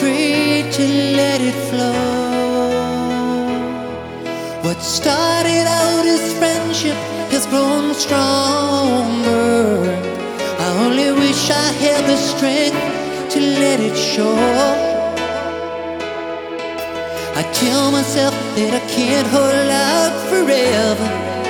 afraid to let it flow. What started out as friendship has grown stronger. I only wish I had the strength to let it show. I tell myself that I can't hold out forever.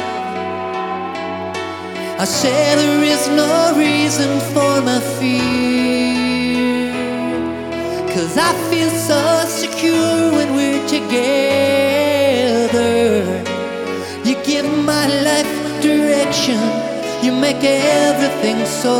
I say there is no reason for my fear, 'cause I feel so secure when we're together. You give my life direction, you make everything so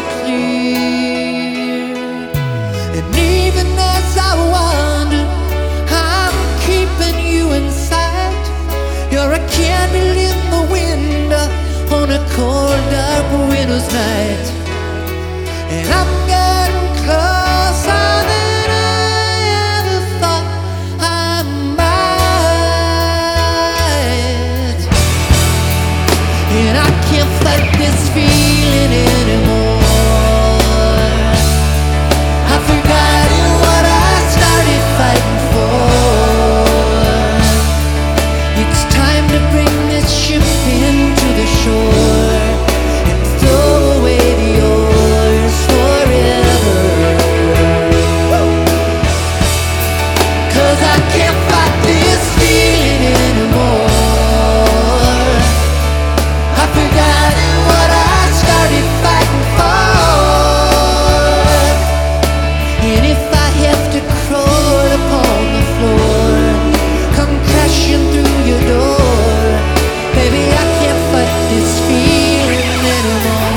clear. And even as I wander, I'm keeping you in sight. You're a candle in the window on a cold, dark winter's night. And I'm getting closer than I ever thought I might. And I can't fight this feeling anymore. I've forgotten what I started fighting for. It's time to bring this ship into the shore and throw away the oars forever. 'Cause I can't fight this feeling anymore. I've forgotten what I started fighting for. And if I have to crawl upon the floor, come crashing through your door, baby, I can't fight this feeling anymore.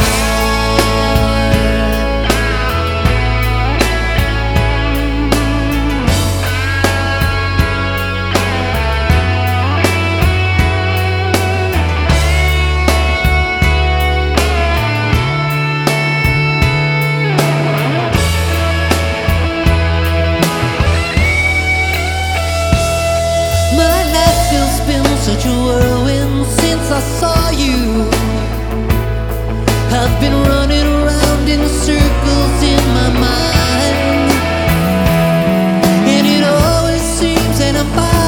My life has been such a whirlwind since I saw you. I've been running around in circles in my mind, and it always seems that I'm by